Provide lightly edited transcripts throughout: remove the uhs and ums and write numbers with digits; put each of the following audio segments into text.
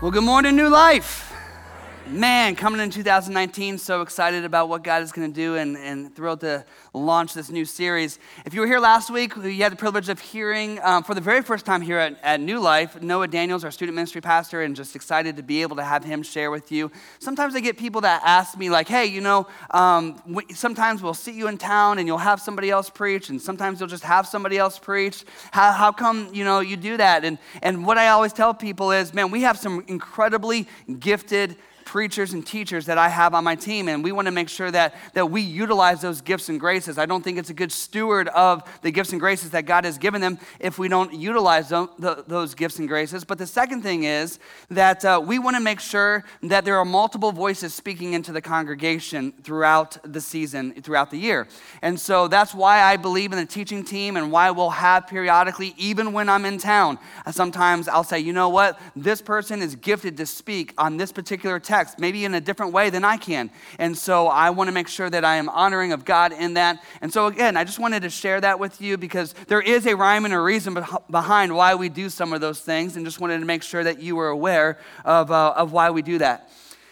Well, good morning, New Life. Man, coming in 2019, so excited about what God is going to do and thrilled to launch this new series. If you were here last week, you had the privilege of hearing for the very first time here at New Life, Noah Daniels, our student ministry pastor, and just excited to be able to have him share with you. Sometimes I get people that ask me like, hey, sometimes we'll see you in town and you'll have somebody else preach, and sometimes you'll just have somebody else preach. How come, you do that? And what I always tell people is, man, we have some incredibly gifted preachers and teachers that I have on my team, and we want to make sure that we utilize those gifts and graces. I don't think it's a good steward of the gifts and graces that God has given them if we don't utilize those gifts and graces. But the second thing is that we want to make sure that there are multiple voices speaking into the congregation throughout the season, throughout the year. And so that's why I believe in the teaching team and why we'll have periodically, even when I'm in town, sometimes I'll say, you know what, this person is gifted to speak on this particular text, maybe in a different way than I can. And so I want to make sure that I am honoring of God in that. And so again, I just wanted to share that with you because there is a rhyme and a reason behind why we do some of those things, and just wanted to make sure that you were aware of why we do that.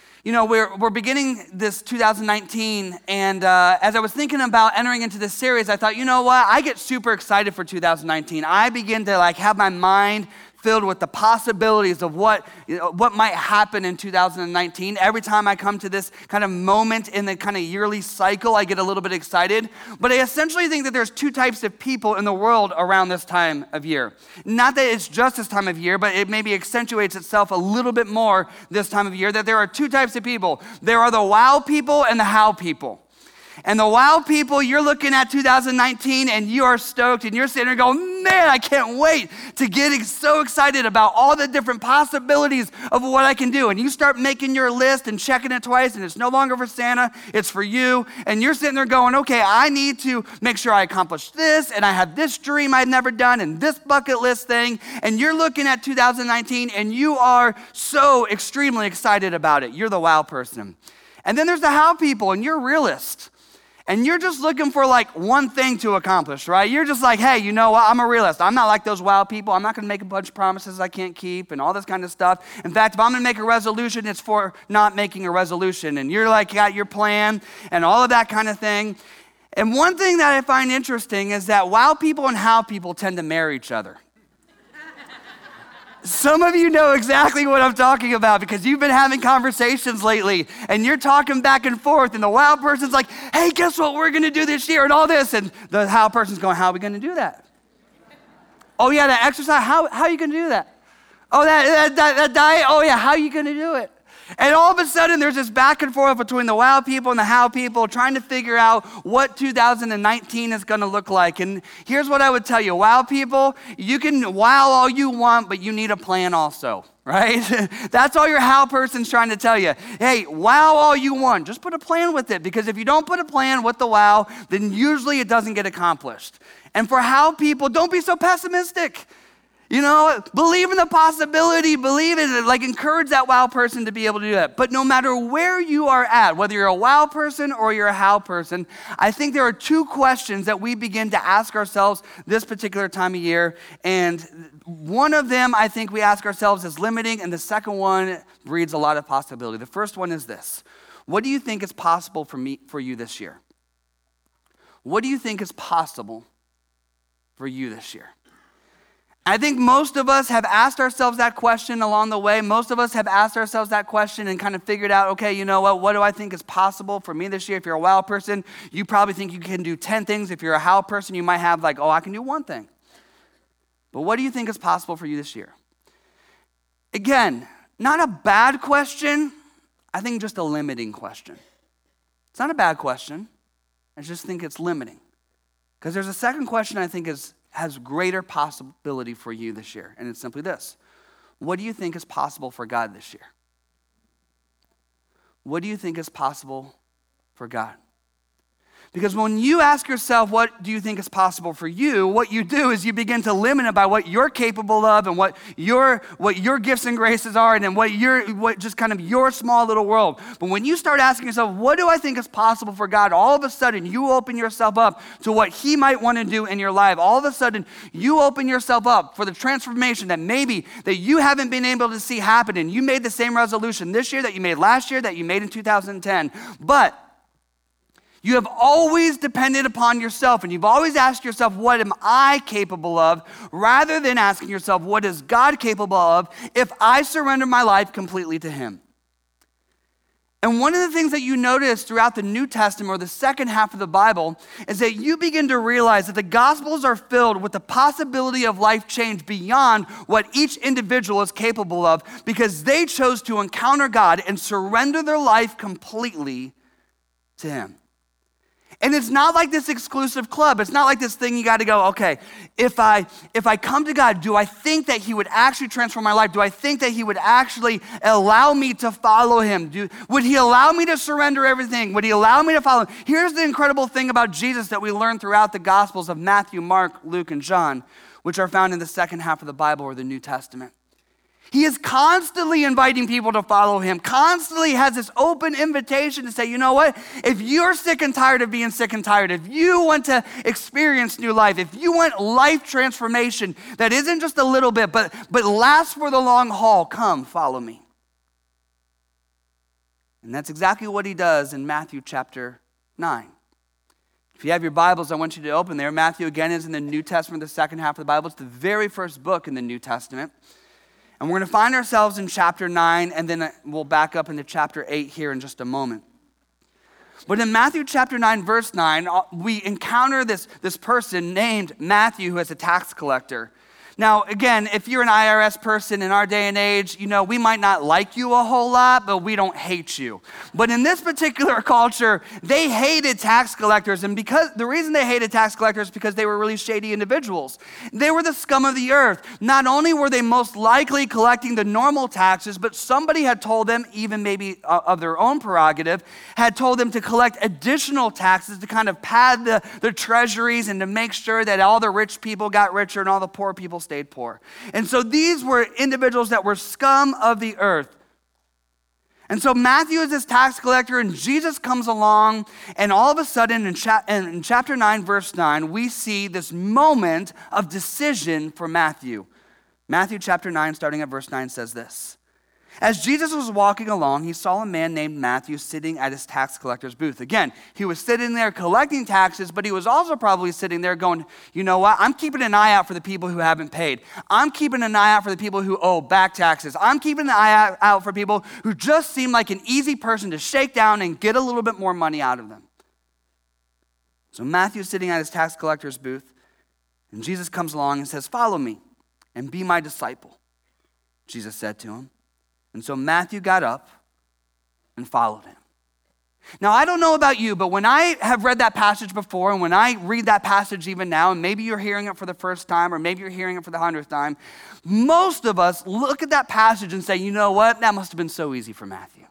We're beginning this 2019, and as I was thinking about entering into this series, I thought, you know what? I get super excited for 2019. I begin to have my mind filled with the possibilities of what might happen in 2019. Every time I come to this kind of moment in the kind of yearly cycle, I get a little bit excited. But I essentially think that there's two types of people in the world around this time of year. Not that it's just this time of year, but it maybe accentuates itself a little bit more this time of year, that there are two types of people. There are the wow people and the how people. And the wow people, you're looking at 2019 and you are stoked and you're sitting there going, man, I can't wait to get so excited about all the different possibilities of what I can do. And you start making your list and checking it twice, and it's no longer for Santa, it's for you. And you're sitting there going, okay, I need to make sure I accomplish this, and I have this dream I've never done, and this bucket list thing. And you're looking at 2019 and you are so extremely excited about it. You're the wow person. And then there's the how people, and you're a realist. And you're just looking for one thing to accomplish, right? You're just like, hey, you know what? I'm a realist. I'm not like those wow people. I'm not going to make a bunch of promises I can't keep and all this kind of stuff. In fact, if I'm going to make a resolution, it's for not making a resolution. And you're got your plan and all of that kind of thing. And one thing that I find interesting is that wow people and how people tend to marry each other. Some of you know exactly what I'm talking about because you've been having conversations lately and you're talking back and forth, and the wow person's like, hey, guess what we're going to do this year and all this, and the how person's going, how are we going to do that? Oh yeah, that exercise, how are you going to do that? Oh, that diet, oh yeah, how are you going to do it? And all of a sudden, there's this back and forth between the wow people and the how people trying to figure out what 2019 is going to look like. And here's what I would tell you. Wow people, you can wow all you want, but you need a plan also, right? That's all your how person's trying to tell you. Hey, wow all you want. Just put a plan with it, because if you don't put a plan with the wow, then usually it doesn't get accomplished. And for how people, don't be so pessimistic. Believe in the possibility, believe in it, encourage that wow person to be able to do that. But no matter where you are at, whether you're a wow person or you're a how person, I think there are two questions that we begin to ask ourselves this particular time of year. And one of them, I think we ask ourselves is limiting, and the second one breeds a lot of possibility. The first one is this: what do you think is possible for you this year? What do you think is possible for you this year? I think most of us have asked ourselves that question along the way. Most of us have asked ourselves that question and kind of figured out, okay, you know what do I think is possible for me this year? If you're a wow person, you probably think you can do 10 things. If you're a how person, you might have I can do one thing. But what do you think is possible for you this year? Again, not a bad question. I think just a limiting question. It's not a bad question. I just think it's limiting. Because there's a second question I think has greater possibility for you this year. And it's simply this: what do you think is possible for God this year? What do you think is possible for God? Because when you ask yourself, what do you think is possible for you? What you do is you begin to limit it by what you're capable of and what your gifts and graces are and what just kind of your small little world. But when you start asking yourself, what do I think is possible for God? All of a sudden, you open yourself up to what he might want to do in your life. All of a sudden, you open yourself up for the transformation that maybe that you haven't been able to see happen. And you made the same resolution this year that you made last year, that you made in 2010. But you have always depended upon yourself, and you've always asked yourself, what am I capable of, rather than asking yourself, what is God capable of if I surrender my life completely to him? And one of the things that you notice throughout the New Testament, or the second half of the Bible, is that you begin to realize that the Gospels are filled with the possibility of life change beyond what each individual is capable of, because they chose to encounter God and surrender their life completely to him. And it's not like this exclusive club. It's not like this thing you got to go, okay, if I come to God, do I think that he would actually transform my life? Do I think that he would actually allow me to follow him? Would he allow me to surrender everything? Would he allow me to follow him? Here's the incredible thing about Jesus that we learn throughout the Gospels of Matthew, Mark, Luke, and John, which are found in the second half of the Bible, or the New Testament. He is constantly inviting people to follow him, constantly has this open invitation to say, you know what? If you're sick and tired of being sick and tired, if you want to experience new life, if you want life transformation that isn't just a little bit, but lasts for the long haul, come, follow me. And that's exactly what he does in Matthew chapter 9. If you have your Bibles, I want you to open there. Matthew, again, is in the New Testament, the second half of the Bible. It's the very first book in the New Testament. And we're going to find ourselves in chapter 9, and then we'll back up into chapter 8 here in just a moment. But in Matthew chapter 9, verse 9, we encounter this person named Matthew, who is a tax collector. Now, again, if you're an IRS person in our day and age, you know, we might not like you a whole lot, but we don't hate you. But in this particular culture, they hated tax collectors. And because the reason they hated tax collectors is because they were really shady individuals. They were the scum of the earth. Not only were they most likely collecting the normal taxes, but somebody had told them, even maybe of their own prerogative, had told them to collect additional taxes to kind of pad the treasuries and to make sure that all the rich people got richer and all the poor people stayed poor. And so these were individuals that were scum of the earth. And so Matthew is this tax collector, and Jesus comes along, and all of a sudden in chapter 9, verse 9, we see this moment of decision for Matthew. Matthew chapter 9, starting at verse 9, says this. As Jesus was walking along, he saw a man named Matthew sitting at his tax collector's booth. Again, he was sitting there collecting taxes, but he was also probably sitting there going, you know what? I'm keeping an eye out for the people who haven't paid. I'm keeping an eye out for the people who owe back taxes. I'm keeping an eye out for people who just seem like an easy person to shake down and get a little bit more money out of them. So Matthew's sitting at his tax collector's booth, and Jesus comes along and says, follow me and be my disciple, Jesus said to him. And so Matthew got up and followed him. Now, I don't know about you, but when I have read that passage before, and when I read that passage even now, and maybe you're hearing it for the first time, or maybe you're hearing it for the 100th time, most of us look at that passage and say, you know what? That must have been so easy for Matthew.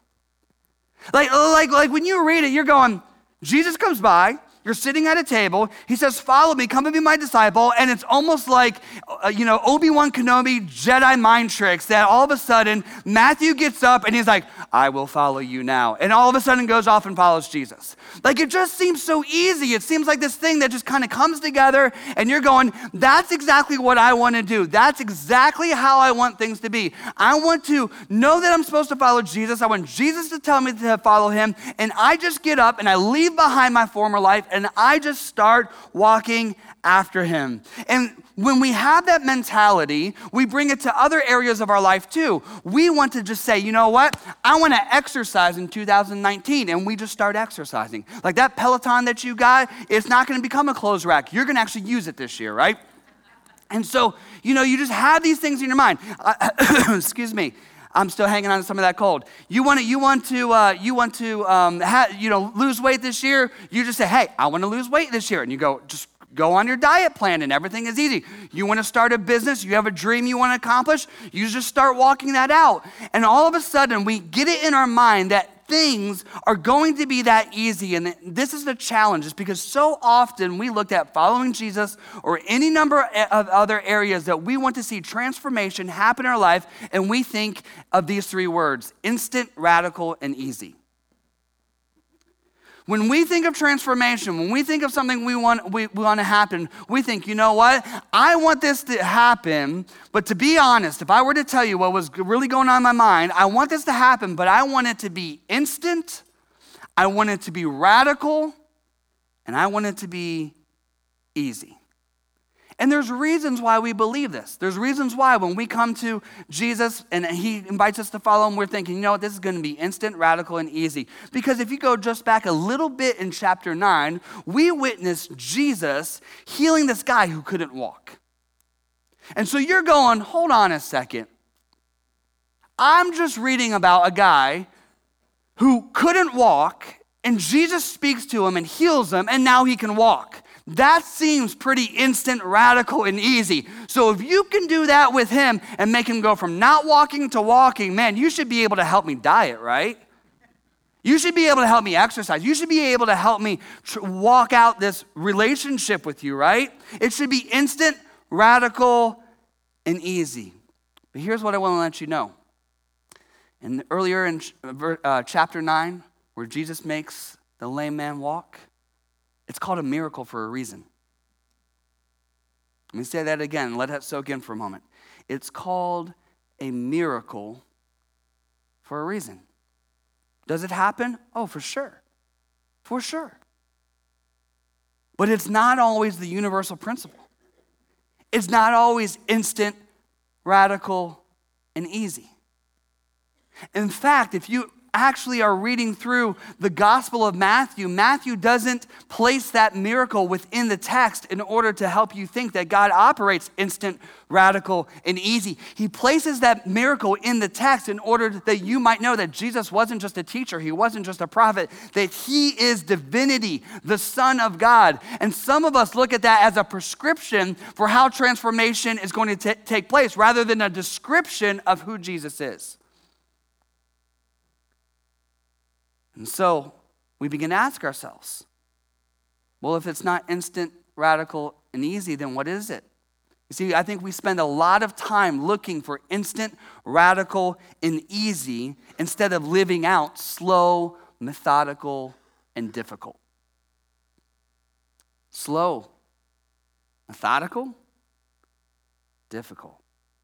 Like when you read it, you're going, Jesus comes by, you're sitting at a table. He says, follow me, come and be my disciple. And it's almost like, Obi-Wan Kenobi Jedi mind tricks that all of a sudden Matthew gets up and he's like, I will follow you now. And all of a sudden goes off and follows Jesus. Like it just seems so easy. It seems like this thing that just kind of comes together and you're going, that's exactly what I want to do. That's exactly how I want things to be. I want to know that I'm supposed to follow Jesus. I want Jesus to tell me to follow him. And I just get up and I leave behind my former life and I just start walking after him. And when we have that mentality, we bring it to other areas of our life too. We want to just say, you know what? I want to exercise in 2019, and we just start exercising. Like that Peloton that you got, it's not going to become a clothes rack. You're going to actually use it this year, right? And so, you just have these things in your mind. Excuse me. I'm still hanging on to some of that cold. You want to lose weight this year. You just say, hey, I want to lose weight this year. And you just go on your diet plan and everything is easy. You want to start a business. You have a dream you want to accomplish. You just start walking that out. And all of a sudden we get it in our mind that things are going to be that easy. And this is the challenge, is because so often we looked at following Jesus or any number of other areas that we want to see transformation happen in our life, and we think of these three words: instant, radical, and easy. When we think of transformation, when we think of something we want to happen, we think, you know what? I want this to happen, but to be honest, if I were to tell you what was really going on in my mind, I want this to happen, but I want it to be instant, I want it to be radical, and I want it to be easy. And there's reasons why we believe this. There's reasons why when we come to Jesus and he invites us to follow him, we're thinking, you know what, this is going to be instant, radical, and easy. Because if you go just back a little bit in chapter 9, we witnessed Jesus healing this guy who couldn't walk. And so you're going, hold on a second. I'm just reading about a guy who couldn't walk, and Jesus speaks to him and heals him, and now he can walk. That seems pretty instant, radical, and easy. So if you can do that with him and make him go from not walking to walking, man, you should be able to help me diet, right? You should be able to help me exercise. You should be able to help me walk out this relationship with you, right? It should be instant, radical, and easy. But here's what I want to let you know. And earlier in chapter 9, where Jesus makes the lame man walk, it's called a miracle for a reason. Let me say that again. Let that soak in for a moment. It's called a miracle for a reason. Does it happen? Oh, for sure. For sure. But it's not always the universal principle. It's not always instant, radical, and easy. In fact, if you actually are reading through the Gospel of Matthew, Matthew doesn't place that miracle within the text in order to help you think that God operates instant, radical, and easy. He places that miracle in the text in order that you might know that Jesus wasn't just a teacher, he wasn't just a prophet, that he is divinity, the Son of God. And some of us look at that as a prescription for how transformation is going to take place rather than a description of who Jesus is. And so we begin to ask ourselves, well, if it's not instant, radical, and easy, then what is it? You see, I think we spend a lot of time looking for instant, radical, and easy instead of living out slow, methodical, and difficult. Slow, methodical, difficult.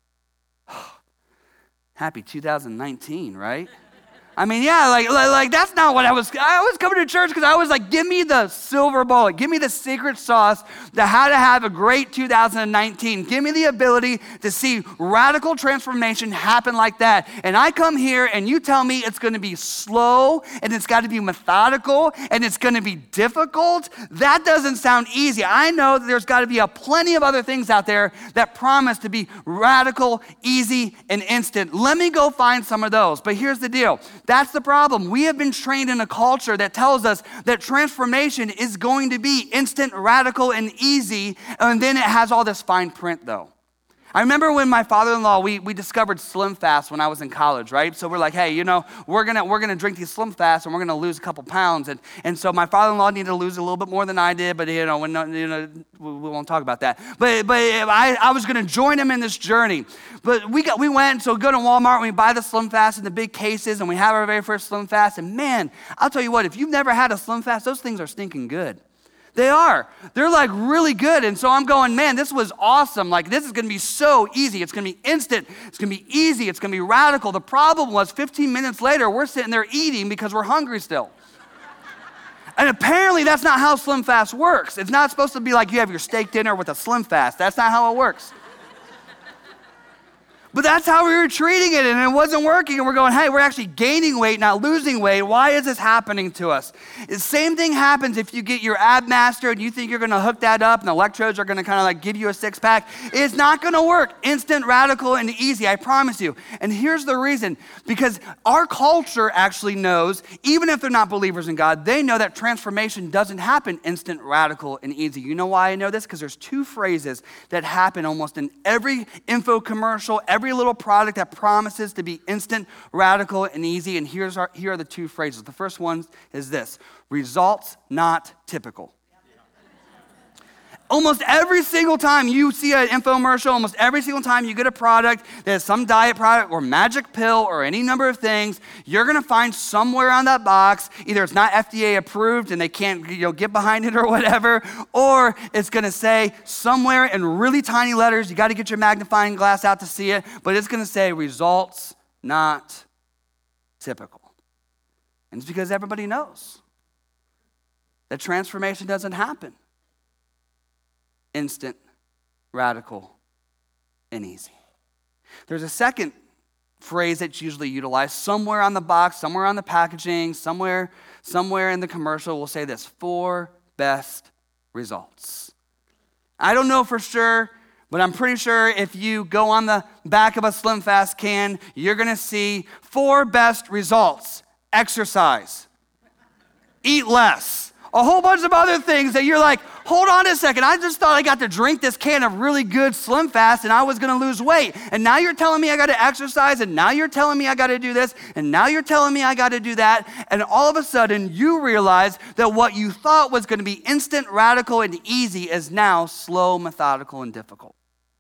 Happy 2019, right? I mean, yeah, like that's not what I was coming to church because I was like, give me the silver bullet. Give me the secret sauce to how to have a great 2019. Give me the ability to see radical transformation happen like that. And I come here and you tell me it's going to be slow and it's got to be methodical and it's going to be difficult. That doesn't sound easy. I know that there's got to be plenty of other things out there that promise to be radical, easy, and instant. Let me go find some of those. But here's the deal. That's the problem. We have been trained in a culture that tells us that transformation is going to be instant, radical, and easy, and then it has all this fine print, though. I remember when my father-in-law, we discovered Slim Fast when I was in college, right? So we're like, hey, you know, we're gonna drink these Slim Fast and we're gonna lose a couple pounds. And so my father-in-law needed to lose a little bit more than I did, but we won't talk about that. But I was gonna join him in this journey. But we went, so go to Walmart and we buy the Slim Fast in the big cases and we have our very first Slim Fast. And man, I'll tell you what, if you've never had a Slim Fast, those things are stinking good. They are. They're like really good. And so I'm going, man, this was awesome. Like this is going to be so easy. It's going to be instant. It's going to be easy. It's going to be radical. The problem was 15 minutes later, we're sitting there eating because we're hungry still. And apparently that's not how Slim Fast works. It's not supposed to be like you have your steak dinner with a Slim Fast. That's not how it works. But that's how we were treating it, and it wasn't working. And we're going, hey, we're actually gaining weight, not losing weight. Why is this happening to us? The same thing happens if you get your Ab Master and you think you're going to hook that up and the electrodes are going to kind of like give you a six-pack. It's not going to work. Instant, radical, and easy, I promise you. And here's the reason. Because our culture actually knows, even if they're not believers in God, they know that transformation doesn't happen instant, radical, and easy. You know why I know this? Because there's two phrases that happen almost in every info commercial, every every little product that promises to be instant, radical, and easy. And here are the two phrases. The first one is this: results not typical. Almost every single time you see an infomercial, almost every single time you get a product that is some diet product or magic pill or any number of things, you're going to find somewhere on that box, either it's not FDA approved and they can't get behind it or whatever, or it's going to say somewhere in really tiny letters, you got to get your magnifying glass out to see it, but it's going to say results not typical. And it's because everybody knows that transformation doesn't happen instant, radical, and easy. There's a second phrase that's usually utilized somewhere on the box, somewhere on the packaging, somewhere in the commercial will say this: 4 best results. I don't know for sure, but I'm pretty sure if you go on the back of a Slim Fast can, you're going to see 4 best results: exercise, eat less, a whole bunch of other things that you're like, hold on a second, I just thought I got to drink this can of really good Slim Fast and I was going to lose weight. And now you're telling me I got to exercise, and now you're telling me I got to do this, and now you're telling me I got to do that. And all of a sudden you realize that what you thought was going to be instant, radical, and easy is now slow, methodical, and difficult.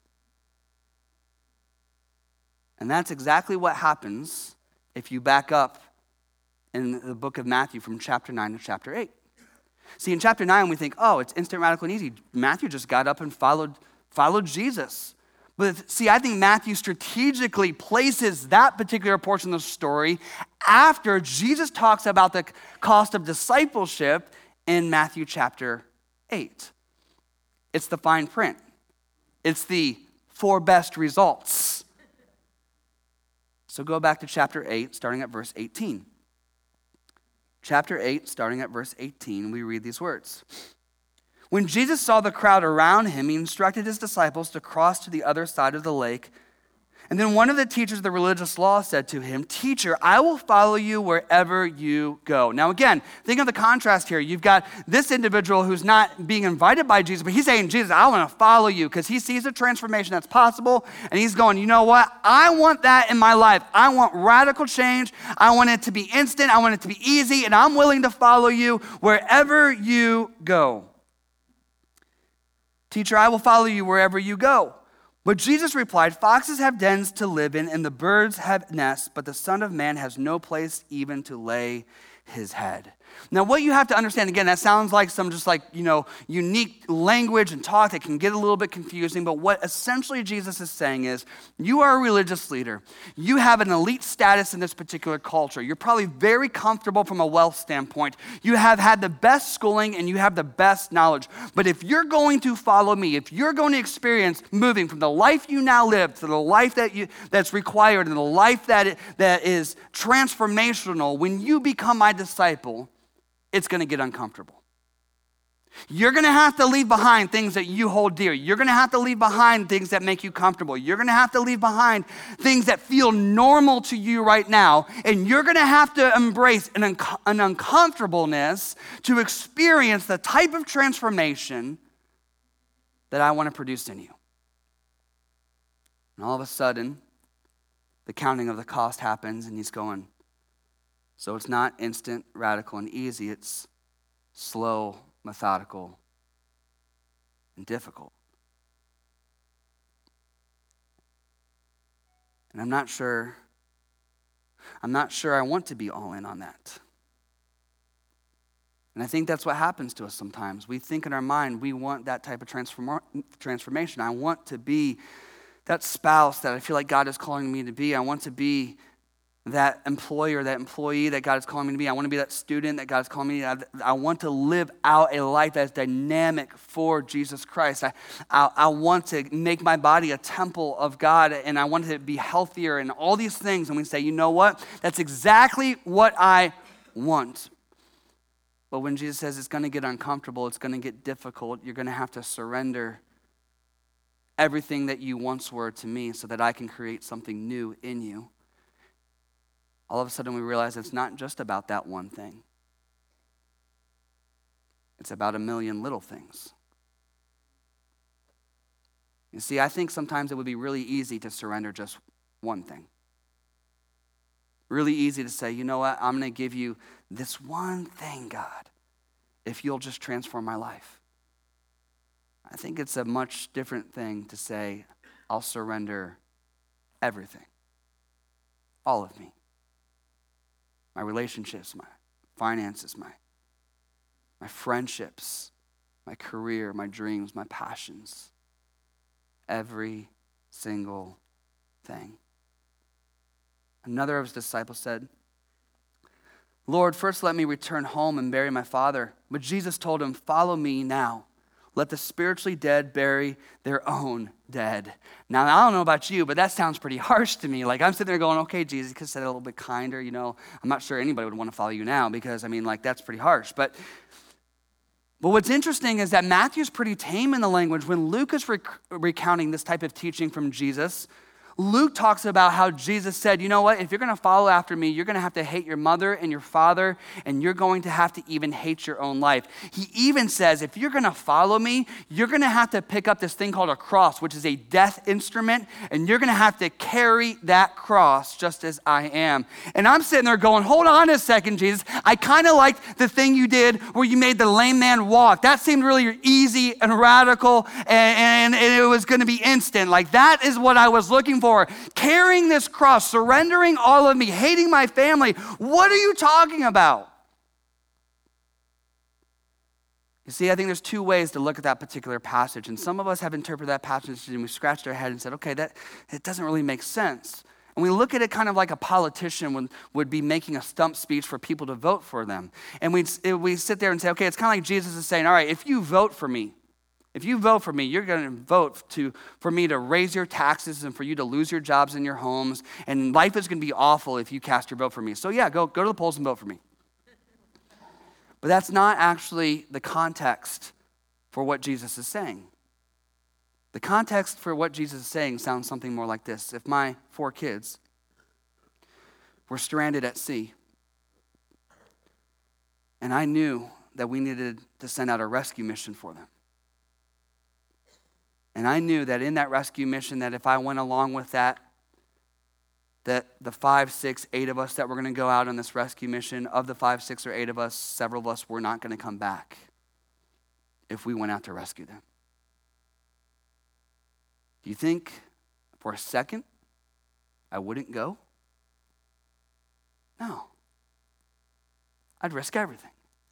And that's exactly what happens if you back up in the book of Matthew from chapter 9 to chapter 8. See, in chapter 9, we think, oh, it's instant, radical, and easy. Matthew just got up and followed Jesus. But see, I think Matthew strategically places that particular portion of the story after Jesus talks about the cost of discipleship in Matthew chapter 8. It's the fine print. It's the 4 best results. So go back to chapter 8, starting at verse 18. Chapter 8, starting at verse 18, we read these words. When Jesus saw the crowd around him, he instructed his disciples to cross to the other side of the lake. And then one of the teachers of the religious law said to him, "Teacher, I will follow you wherever you go." Now again, think of the contrast here. You've got this individual who's not being invited by Jesus, but he's saying, "Jesus, I want to follow you," because he sees a transformation that's possible. And he's going, you know what? I want that in my life. I want radical change. I want it to be instant. I want it to be easy. And I'm willing to follow you wherever you go. "Teacher, I will follow you wherever you go." But Jesus replied, "Foxes have dens to live in, and the birds have nests, but the Son of Man has no place even to lay his head." Now, what you have to understand, again, that sounds like some just unique language and talk that can get a little bit confusing, but what essentially Jesus is saying is, you are a religious leader. You have an elite status in this particular culture. You're probably very comfortable from a wealth standpoint. You have had the best schooling and you have the best knowledge. But if you're going to follow me, if you're going to experience moving from the life you now live to the life that's required and the life that is transformational, when you become my disciple, it's going to get uncomfortable. You're going to have to leave behind things that you hold dear. You're going to have to leave behind things that make you comfortable. You're going to have to leave behind things that feel normal to you right now. And you're going to have to embrace an uncomfortableness to experience the type of transformation that I want to produce in you. And all of a sudden, the counting of the cost happens, and he's going, so it's not instant, radical, and easy. It's slow, methodical, and difficult. And I'm not sure I want to be all in on that. And I think that's what happens to us sometimes. We think in our mind, we want that type of transformation. I want to be that spouse that I feel like God is calling me to be. I want to be that employer, that employee that God is calling me to be. I want to be that student that God is calling me to be. I want to live out a life that's dynamic for Jesus Christ. I want to make my body a temple of God, and I want it to be healthier and all these things. And we say, you know what? That's exactly what I want. But when Jesus says it's going to get uncomfortable, it's going to get difficult, you're going to have to surrender everything that you once were to me so that I can create something new in you. All of a sudden we realize it's not just about that one thing. It's about a million little things. You see, I think sometimes it would be really easy to surrender just one thing. Really easy to say, you know what, I'm going to give you this one thing, God, if you'll just transform my life. I think it's a much different thing to say, I'll surrender everything, all of me. My relationships, my finances, my friendships, my career, my dreams, my passions. Every single thing. Another of his disciples said, Lord, first let me return home and bury my father. But Jesus told him, follow me now. Let the spiritually dead bury their own dead. Now, I don't know about you, but that sounds pretty harsh to me. Like, I'm sitting there going, okay, Jesus, you could have said it a little bit kinder, you know. I'm not sure anybody would want to follow you now because, that's pretty harsh. But what's interesting is that Matthew's pretty tame in the language. When Luke is recounting this type of teaching from Jesus, Luke talks about how Jesus said, you know what, if you're going to follow after me, you're going to have to hate your mother and your father, and you're going to have to even hate your own life. He even says, if you're going to follow me, you're going to have to pick up this thing called a cross, which is a death instrument, and you're going to have to carry that cross just as I am. And I'm sitting there going, hold on a second, Jesus. I kind of liked the thing you did where you made the lame man walk. That seemed really easy and radical, and it was going to be instant. Like, that is what I was looking for. Carrying this cross, surrendering all of me, hating my family. What are you talking about? You see, I think there's two ways to look at that particular passage. And some of us have interpreted that passage and we scratched our head and said, okay, it doesn't really make sense. And we look at it kind of like a politician would be making a stump speech for people to vote for them. And we sit there and say, okay, it's kind of like Jesus is saying, all right, if you vote for me, you're going to vote for me to raise your taxes and for you to lose your jobs and your homes, and life is going to be awful if you cast your vote for me. So yeah, go to the polls and vote for me. But that's not actually the context for what Jesus is saying. The context for what Jesus is saying sounds something more like this. If my 4 kids were stranded at sea, and I knew that we needed to send out a rescue mission for them, and I knew that in that rescue mission, that if I went along with that the 5, 6, 8 of us that were going to go out on this rescue mission, of the 5, 6, or 8 of us, several of us were not going to come back if we went out to rescue them. Do you think for a second I wouldn't go? No. I'd risk everything.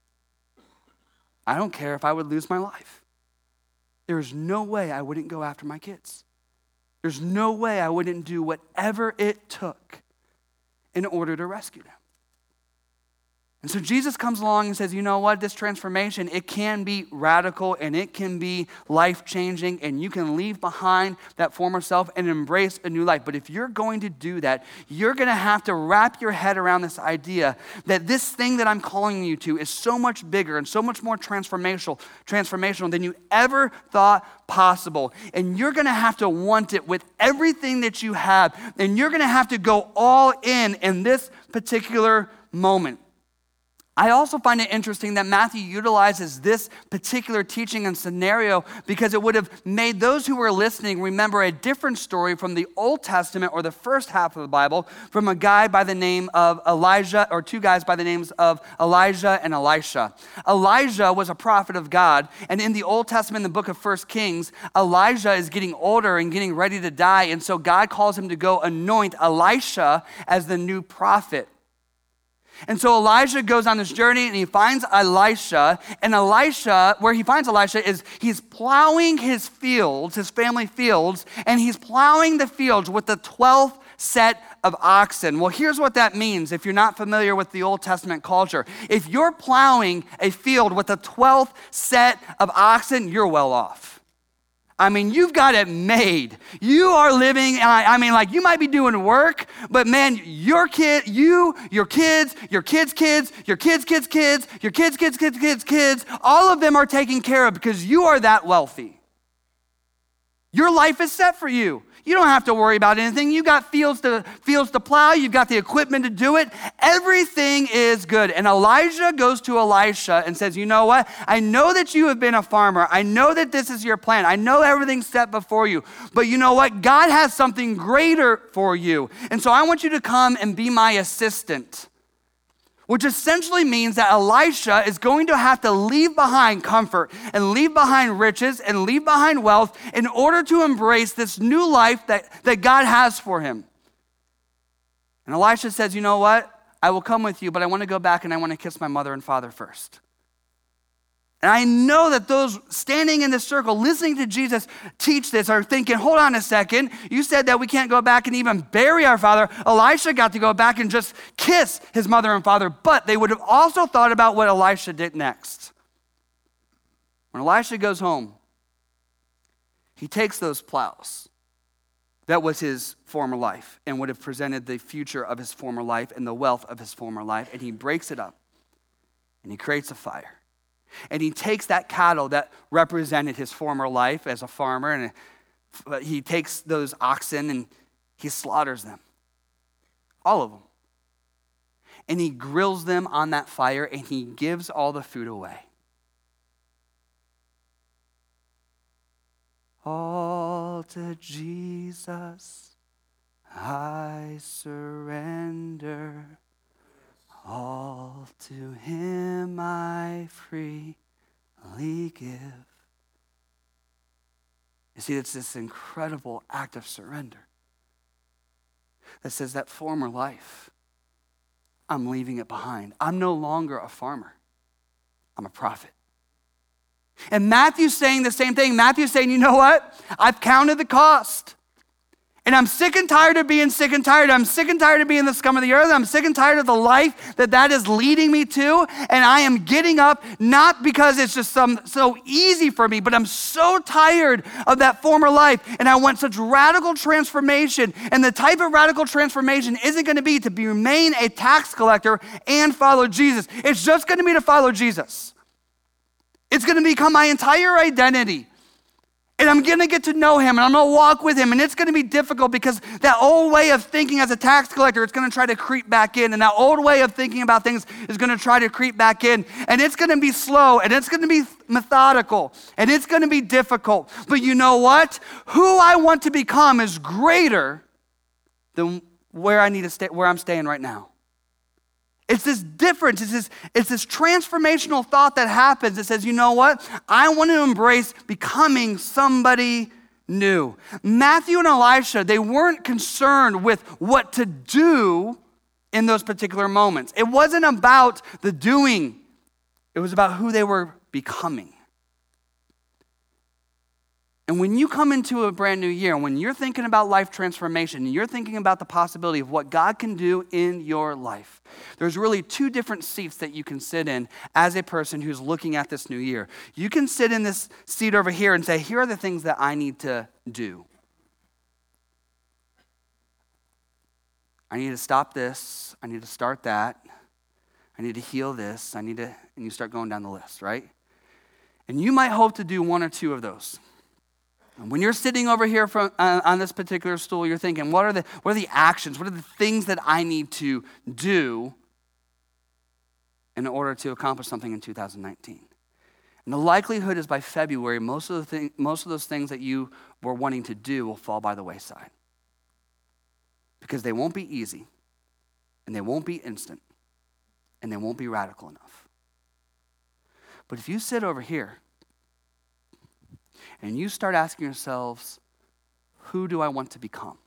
I don't care if I would lose my life. There's no way I wouldn't go after my kids. There's no way I wouldn't do whatever it took in order to rescue them. And so Jesus comes along and says, you know what, this transformation, it can be radical and it can be life-changing, and you can leave behind that former self and embrace a new life. But if you're going to do that, you're going to have to wrap your head around this idea that this thing that I'm calling you to is so much bigger and so much more transformational than you ever thought possible. And you're going to have to want it with everything that you have, and you're going to have to go all in this particular moment. I also find it interesting that Matthew utilizes this particular teaching and scenario because it would have made those who were listening remember a different story from the Old Testament, or the first half of the Bible, from a guy by the name of Elijah, or 2 guys by the names of Elijah and Elisha. Elijah was a prophet of God, and in the Old Testament, in the book of 1 Kings, Elijah is getting older and getting ready to die, and so God calls him to go anoint Elisha as the new prophet. And so Elijah goes on this journey and he finds Elisha, and Elisha, where he finds Elisha is he's plowing his fields, his family fields, and he's plowing the fields with the 12th set of oxen. Well, here's what that means if you're not familiar with the Old Testament culture. If you're plowing a field with the 12th set of oxen, you're well off. I mean, you've got it made. You are living, you might be doing work, but man, your kids, your kids, all of them are taken care of because you are that wealthy. Your life is set for you. You don't have to worry about anything. You got fields to plow. You've got the equipment to do it. Everything is good. And Elijah goes to Elisha and says, you know what? I know that you have been a farmer. I know that this is your plan. I know everything's set before you. But you know what? God has something greater for you. And so I want you to come and be my assistant. Which essentially means that Elisha is going to have to leave behind comfort and leave behind riches and leave behind wealth in order to embrace this new life that God has for him. And Elisha says, you know what? I will come with you, but I want to go back and I want to kiss my mother and father first. And I know that those standing in this circle, listening to Jesus teach this, are thinking, hold on a second. You said that we can't go back and even bury our father. Elisha got to go back and just kiss his mother and father. But they would have also thought about what Elisha did next. When Elisha goes home, he takes those plows. That was his former life and would have presented the future of his former life and the wealth of his former life. And he breaks it up and he creates a fire. And he takes that cattle that represented his former life as a farmer, and he takes those oxen and he slaughters them. All of them. And he grills them on that fire and he gives all the food away. All to Jesus I surrender. All to him I freely give. You see, it's this incredible act of surrender that says that former life, I'm leaving it behind. I'm no longer a farmer. I'm a prophet. And Matthew's saying the same thing. Matthew's saying, you know what? I've counted the cost. And I'm sick and tired of being sick and tired. I'm sick and tired of being the scum of the earth. I'm sick and tired of the life that is leading me to. And I am getting up, not because it's just so easy for me, but I'm so tired of that former life. And I want such radical transformation. And the type of radical transformation isn't going to be to remain a tax collector and follow Jesus. It's just going to be to follow Jesus. It's going to become my entire identity. And I'm going to get to know him, and I'm going to walk with him, and it's going to be difficult because that old way of thinking as a tax collector, it's going to try to creep back in, and that old way of thinking about things is going to try to creep back in, and it's going to be slow, and it's going to be methodical, and it's going to be difficult. But you know what? Who I want to become is greater than where I need to stay, where I'm staying right now. It's this difference, it's this transformational thought that happens that says, you know what? I want to embrace becoming somebody new. Matthew and Elisha, they weren't concerned with what to do in those particular moments. It wasn't about the doing. It was about who they were becoming. And when you come into a brand new year, when you're thinking about life transformation, and you're thinking about the possibility of what God can do in your life, there's really two different seats that you can sit in as a person who's looking at this new year. You can sit in this seat over here and say, here are the things that I need to do. I need to stop this. I need to start that. I need to heal this. and you start going down the list, right? And you might hope to do one or two of those. And when you're sitting over here on this particular stool, you're thinking, what are the actions? What are the things that I need to do in order to accomplish something in 2019? And the likelihood is by February, most of those things that you were wanting to do will fall by the wayside. Because they won't be easy, and they won't be instant, and they won't be radical enough. But if you sit over here, and you start asking yourselves, who do I want to become?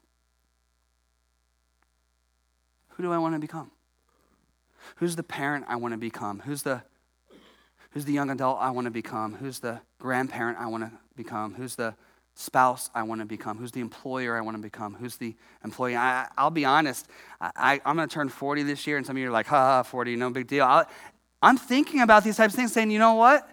Who do I want to become? Who's the parent I want to become? Who's the young adult I want to become? Who's the grandparent I want to become? Who's the spouse I want to become? Who's the employer I want to become? Who's the employee? I'll be honest, I'm going to turn 40 this year, and some of you are like, 40, no big deal. I'm thinking about these types of things, saying, you know what?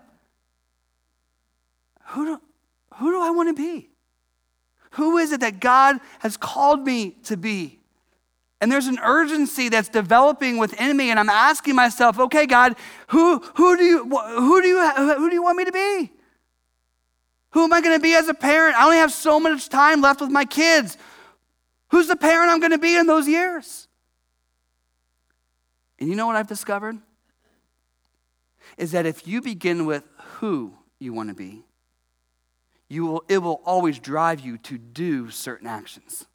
Who do I want to be? Who is it that God has called me to be? And there's an urgency that's developing within me, and I'm asking myself, okay, God, who do you want me to be? Who am I going to be as a parent? I only have so much time left with my kids. Who's the parent I'm going to be in those years? And you know what I've discovered? Is that if you begin with who you want to be, it will always drive you to do certain actions.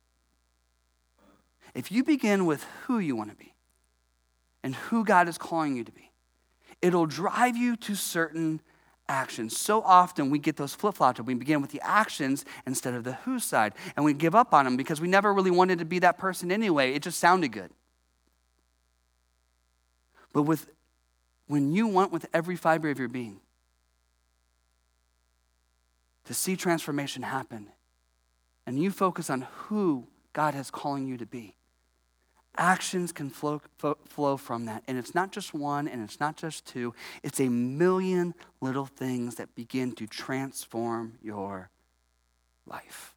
If you begin with who you want to be and who God is calling you to be, it'll drive you to certain actions. So often we get those flip-flops and we begin with the actions instead of the who side, and we give up on them because we never really wanted to be that person anyway. It just sounded good. But when you want with every fiber of your being to see transformation happen, and you focus on who God is calling you to be, actions can flow from that. And it's not just one, and it's not just two. It's a million little things that begin to transform your life.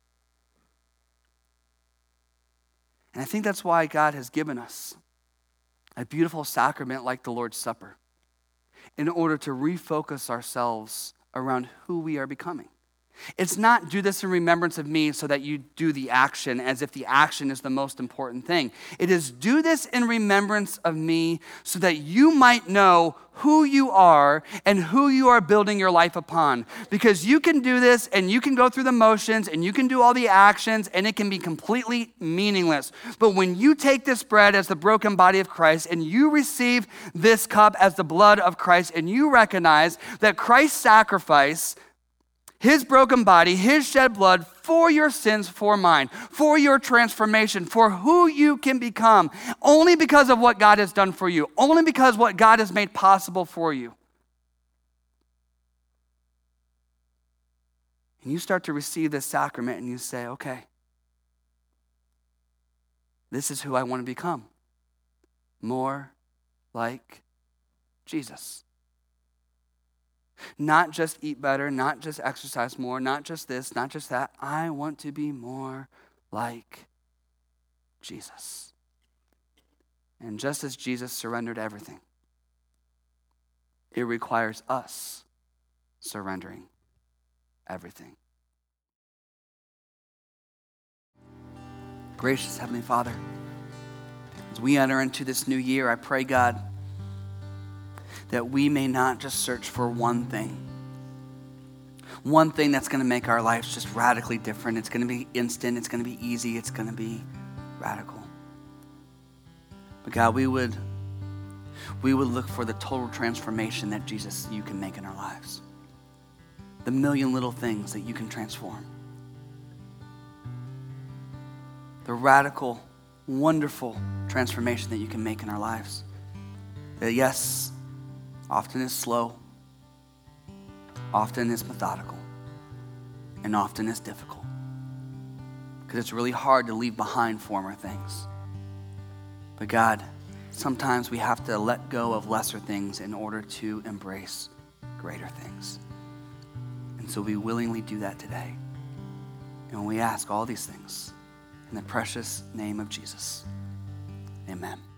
And I think that's why God has given us a beautiful sacrament like the Lord's Supper in order to refocus ourselves around who we are becoming. It's not do this in remembrance of me so that you do the action as if the action is the most important thing. It is do this in remembrance of me so that you might know who you are and who you are building your life upon. Because you can do this and you can go through the motions and you can do all the actions and it can be completely meaningless. But when you take this bread as the broken body of Christ and you receive this cup as the blood of Christ and you recognize that Christ's sacrifice, his broken body, his shed blood for your sins, for mine, for your transformation, for who you can become, only because of what God has done for you, only because what God has made possible for you. And you start to receive this sacrament and you say, okay, this is who I want to become. More like Jesus. Not just eat better, not just exercise more, not just this, not just that. I want to be more like Jesus. And just as Jesus surrendered everything, it requires us surrendering everything. Gracious Heavenly Father, as we enter into this new year, I pray, God, that we may not just search for one thing that's going to make our lives just radically different. It's going to be instant. It's going to be easy. It's going to be radical. But God, we would look for the total transformation that Jesus, you can make in our lives. The million little things that you can transform. The radical, wonderful transformation that you can make in our lives. That yes, often is slow, often is methodical, and often is difficult. Because it's really hard to leave behind former things. But God, sometimes we have to let go of lesser things in order to embrace greater things. And so we willingly do that today. And we ask all these things in the precious name of Jesus. Amen.